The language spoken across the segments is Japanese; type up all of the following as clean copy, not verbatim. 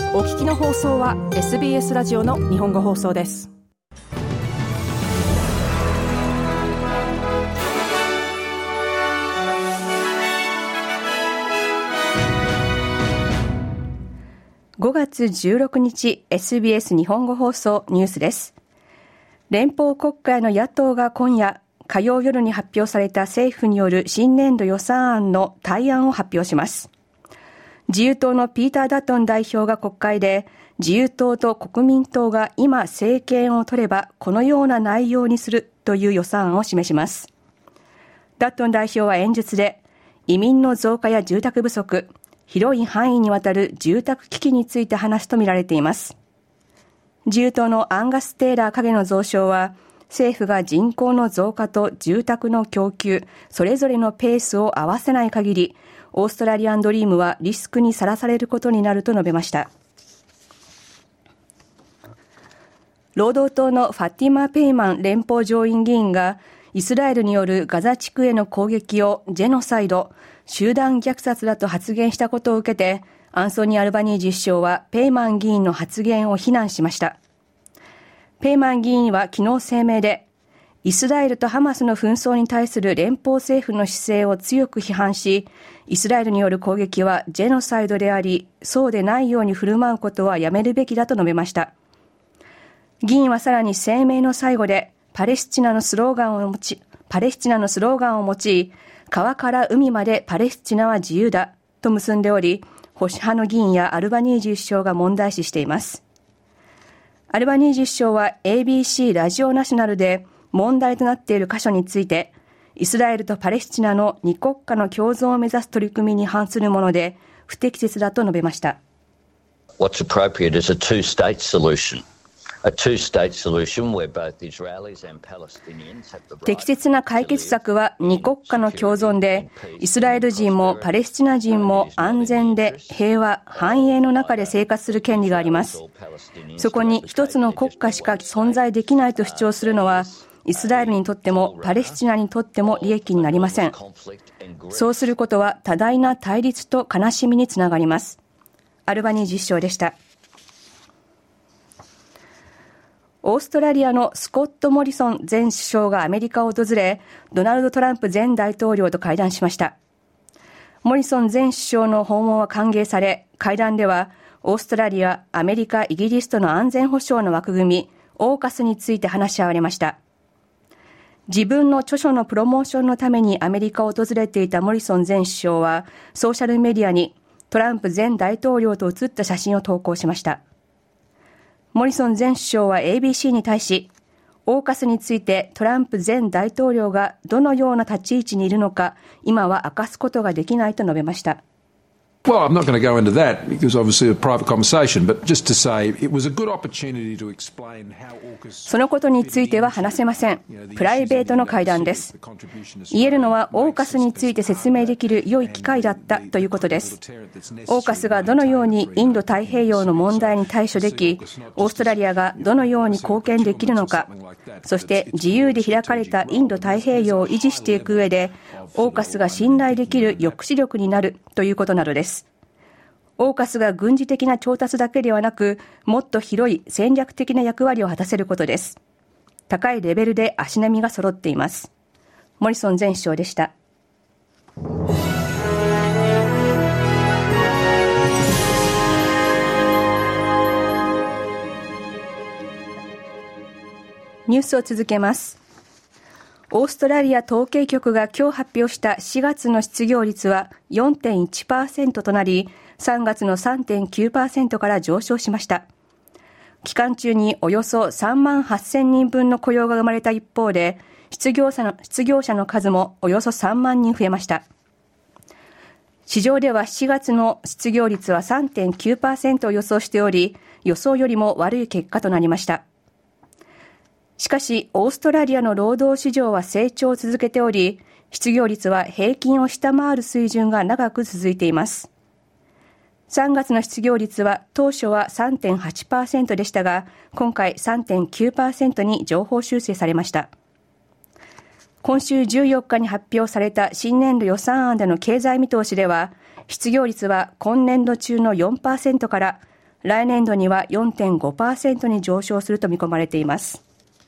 お聞きの放送は SBS ラジオの日本語放送です。5月16日 SBS 日本語放送ニュースです。連邦国会の野党が今夜火曜夜に発表された政府による新年度予算案の対案を発表します。自由党のピーター・ダトン代表が国会で、自由党と国民党が今政権を取ればこのような内容にするという予算案を示します。ダトン代表は演説で、移民の増加や住宅不足、広い範囲にわたる住宅危機について話すとみられています。自由党のアンガス・テイラー影の増相は、政府が人口の増加と住宅の供給、それぞれのペースを合わせない限り、オーストラリアンドリームはリスクにさらされることになると述べました。労働党のファティマ・ペイマン連邦上院議員が、イスラエルによるガザ地区への攻撃をジェノサイド、集団虐殺だと発言したことを受けて、アンソニー・アルバニージ首相はペイマン議員の発言を非難しました。ペイマン議員は昨日声明で、イスラエルとハマスの紛争に対する連邦政府の姿勢を強く批判し、イスラエルによる攻撃はジェノサイドであり、そうでないように振る舞うことはやめるべきだと述べました。議員はさらに声明の最後で、パレスチナのスローガンを用い、川から海までパレスチナは自由だと結んでおり、保守派の議員やアルバニージ首相が問題視しています。アルバニージ首相は ABC ラジオナショナルで問題となっている箇所について、イスラエルとパレスチナの二国家の共存を目指す取り組みに反するもので不適切だと述べました。 What's appropriate is a two-state solution. 適切な解決策は二国家の共存で、イスラエル人もパレスチナ人も安全で平和、繁栄の中で生活する権利があります。そこに一つの国家しか存在できないと主張するのは、イスラエルにとってもパレスチナにとっても利益になりません。そうすることは多大な対立と悲しみにつながります。アルバニージ首相でした。オーストラリアのスコット・モリソン前首相がアメリカを訪れ、ドナルド・トランプ前大統領と会談しました。モリソン前首相の訪問は歓迎され、会談ではオーストラリア、アメリカ、イギリスとの安全保障の枠組み、オーカスについて話し合われました。自分の著書のプロモーションのためにアメリカを訪れていたモリソン前首相は、ソーシャルメディアにトランプ前大統領と写った写真を投稿しました。モリソン前首相は ABC に対し、オーカスについてトランプ前大統領がどのような立ち位置にいるのか、今は明かすことができないと述べました。 Well, I'm not going to go into that because obviously a private conversation, but just to say it was a good opportunity to explain how AUKUS そのことについては話せません。プライベートの会談です。言えるのはオーカスについて説明できる良い機会だったということです。オーカスがどのようにインド太平洋の問題に対処でき、オーストラリアがどのように貢献できるのか、そして自由で開かれたインド太平洋を維持していく上で、オーカスが信頼できる抑止力になるということなどです。オーカスが軍事的な調達だけではなく、もっと広い戦略的な役割を果たせることです。高いレベルで足並みが揃っています。モリソン前首相でした。ニュースを続けます。オーストラリア統計局が今日発表した4月の失業率は 4.1% となり、3月の 3.9% から上昇しました。期間中におよそ3万8000人分の雇用が生まれた一方で、失業者の数もおよそ3万人増えました。市場では4月の失業率は 3.9% を予想しており、予想よりも悪い結果となりました。しかし、オーストラリアの労働市場は成長を続けており、失業率は平均を下回る水準が長く続いています。3月の失業率は当初は 3.8% でしたが、今回 3.9% に上方修正されました。今週14日に発表された新年度予算案での経済見通しでは、失業率は今年度中の 4% から来年度には 4.5% に上昇すると見込まれています。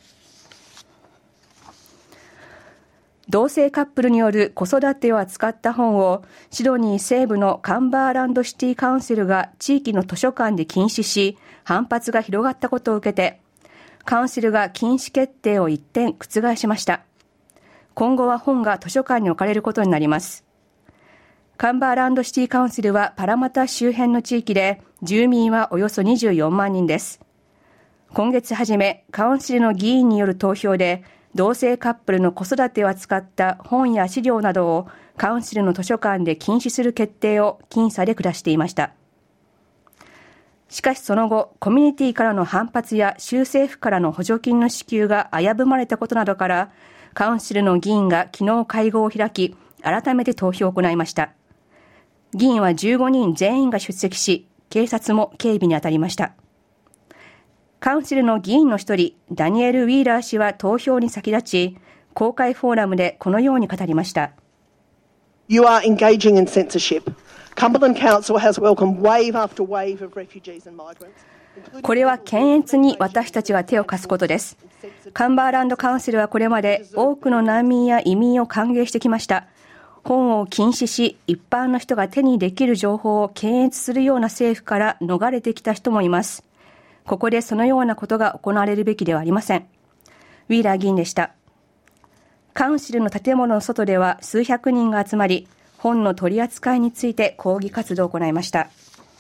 同性カップルによる子育てを扱った本をシドニー西部のカンバーランドシティカウンセルが地域の図書館で禁止し、反発が広がったことを受けて、カウンセルが禁止決定を一転覆しました。今後は本が図書館に置かれることになります。カンバーランドシティカウンセルはパラマタ周辺の地域で住民はおよそ24万人です。今月初め、カウンセルの議員による投票で同性カップルの子育てを扱った本や資料などをカウンセルの図書館で禁止する決定を僅差で下していました。しかしその後、コミュニティからの反発や州政府からの補助金の支給が危ぶまれたことなどから、カウンセルの議員が昨日会合を開き、改めて投票を行いました。議員は15人全員が出席し、警察も警備に当たりました。カウンセルの議員の一人、ダニエル・ウィーラー氏は投票に先立ち、公開フォーラムでこのように語りました。 You are engaging in censorship. Cumberland Council has welcomed wave after wave of refugees and migrants. これは検閲に私たちが手を貸すことです。カンバーランドカウンセルはこれまで多くの難民や移民を歓迎してきました。本を禁止し、一般の人が手にできる情報を検閲するような政府から逃れてきた人もいます。ここでそのようなことが行われるべきではありません。ウィーラー議員でした。カウンシルの建物の外では数百人が集まり、本の取り扱いについて抗議活動を行いました。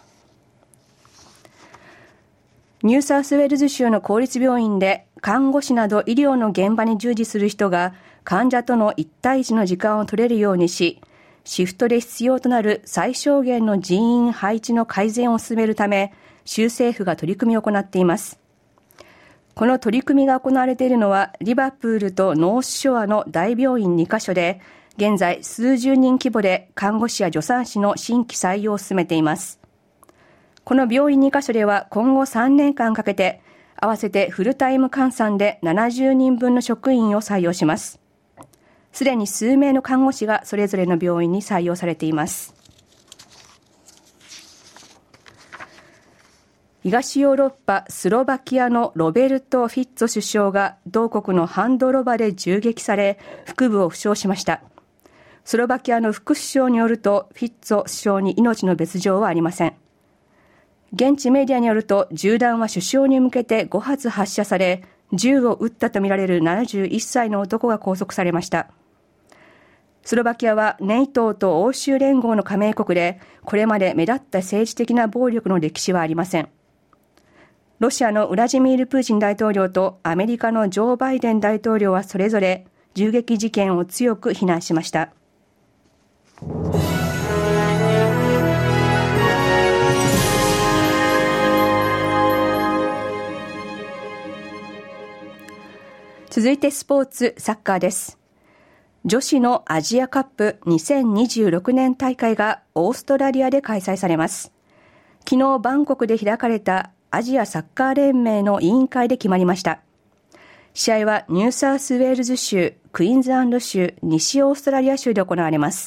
ニューサウスウェールズ州の公立病院で看護師など医療の現場に従事する人が患者との1対1の時間を取れるようにし、シフトで必要となる最小限の人員配置の改善を進めるため、州政府が取り組みを行っています。この取り組みが行われているのはリバプールとノースショアの大病院2カ所で、現在数十人規模で看護師や助産師の新規採用を進めています。この病院2カ所では今後3年間かけて合わせてフルタイム換算で70人分の職員を採用します。すでに数名の看護師がそれぞれの病院に採用されています。東ヨーロッパスロバキアのロベルト・フィッツォ首相が同国のハンドロバで銃撃され腹部を負傷しました。スロバキアの副首相によるとフィッツォ首相に命の別状はありません。現地メディアによると銃弾は首相に向けて5発発射され、銃を撃ったとみられる71歳の男が拘束されました。スロバキアはネイトと欧州連合の加盟国で、これまで目立った政治的な暴力の歴史はありません。ロシアのウラジミール・プーチン大統領とアメリカのジョー・バイデン大統領はそれぞれ銃撃事件を強く非難しました。続いてスポーツサッカーです。女子のアジアカップ2026年大会がオーストラリアで開催されます。昨日バンコクで開かれたアジアサッカー連盟の委員会で決まりました。試合はニューサウスウェールズ州、クイーンズランド州、西オーストラリア州で行われます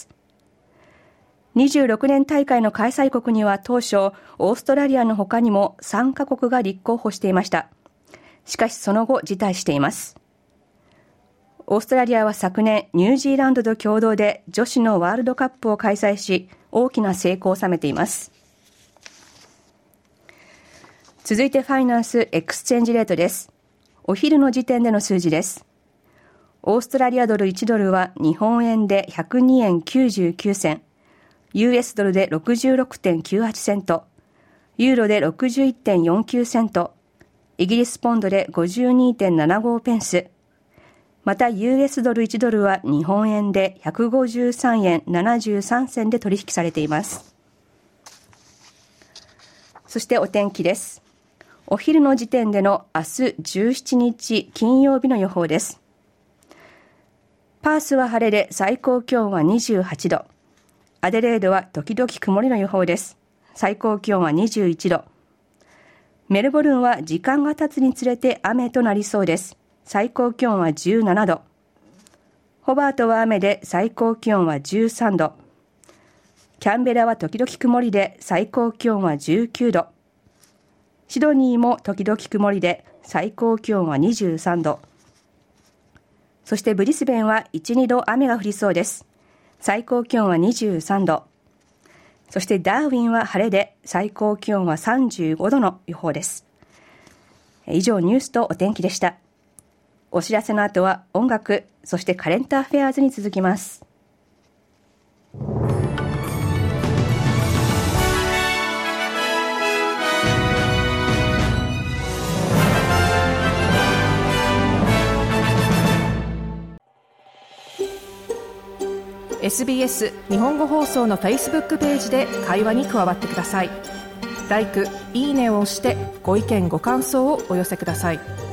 。26年大会の開催国には当初、オーストラリアの他にも3カ国が立候補していました。しかしその後辞退しています。オーストラリアは昨年、ニュージーランドと共同で女子のワールドカップを開催し、大きな成功を収めています。続いてファイナンスエクスチェンジレートです。お昼の時点での数字です。オーストラリアドル1ドルは日本円で102円99銭、US ドルで 66.98 セント、ユーロで 61.49 セント、イギリスポンドで 52.75 ペンス、また US ドル1ドルは日本円で153円73銭で取引されています。そしてお天気です。お昼の時点での明日17日金曜日の予報です。パースは晴れで最高気温は28度。アデレードは時々曇りの予報です。最高気温は21度。メルボルンは時間が経つにつれて雨となりそうです。最高気温は17度。ホバートは雨で最高気温は13度。キャンベラは時々曇りで最高気温は19度。 シドニーも時々曇りで最高気温は23度。そしてブリスベンは 1,2 度雨が降りそうです。最高気温は23度。そしてダーウィンは晴れで最高気温は35度の予報です。以上ニュースとお天気でした。お知らせの後は音楽、そしてカレンターフェアーズに続きます。SBS 日本語放送の Facebook ページで会話に加わってください。LIKE、いいねを押してご意見ご感想をお寄せください。